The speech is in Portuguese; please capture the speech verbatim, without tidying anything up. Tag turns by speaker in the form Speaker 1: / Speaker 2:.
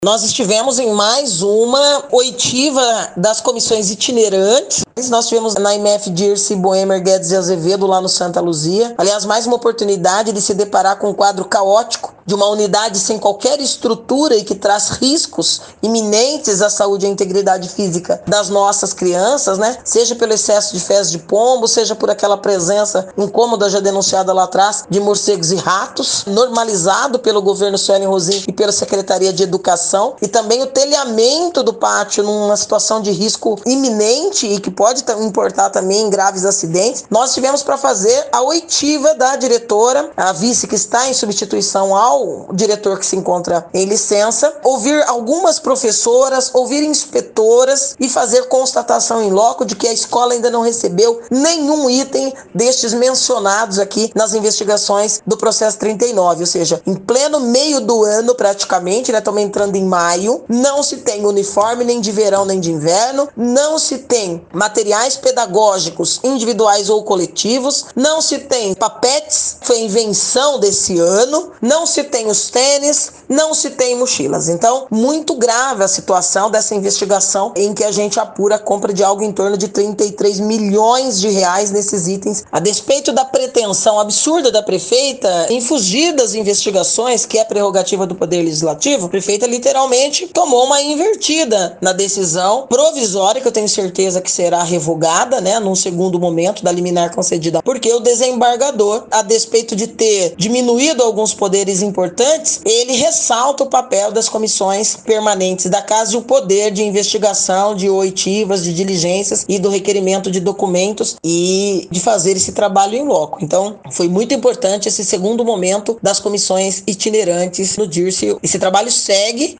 Speaker 1: Nós estivemos em mais uma oitiva das comissões itinerantes. Nós tivemos na I M F Dirce, Boêmer, Guedes e Azevedo, lá no Santa Luzia. Aliás, mais uma oportunidade de se deparar com um quadro caótico de uma unidade sem qualquer estrutura e que traz riscos iminentes à saúde e à integridade física das nossas crianças, né? Seja pelo excesso de fezes de pombo, seja por aquela presença incômoda já denunciada lá atrás de morcegos e ratos, normalizado pelo governo Suelen Rosim e pela Secretaria de Educação, e também o telhamento do pátio numa situação de risco iminente e que pode importar também em graves acidentes. Nós tivemos para fazer a oitiva da diretora, a vice que está em substituição ao diretor que se encontra em licença, ouvir algumas professoras, ouvir inspetoras e fazer constatação em loco de que a escola ainda não recebeu nenhum item destes mencionados aqui nas investigações do processo trinta e nove, ou seja, em pleno meio do ano praticamente, né, estamos entrando em maio, não se tem uniforme nem de verão nem de inverno, não se tem materiais pedagógicos individuais ou coletivos, não se tem papetes, foi invenção desse ano, não se tem os tênis, não se tem mochilas. Então, muito grave a situação dessa investigação em que a gente apura a compra de algo em torno de trinta e três milhões de reais nesses itens, a despeito da pretensão absurda da prefeita em fugir das investigações, que é prerrogativa do Poder Legislativo. A prefeita literalmente tomou uma invertida na decisão provisória, que eu tenho certeza que será revogada, né, num segundo momento da liminar concedida, porque o desembargador, a despeito de ter diminuído alguns poderes importantes, ele ressalta o papel das comissões permanentes da casa e o poder de investigação, de oitivas, de diligências e do requerimento de documentos e de fazer esse trabalho em loco. Então, foi muito importante esse segundo momento das comissões itinerantes no Dirce. Esse trabalho segue.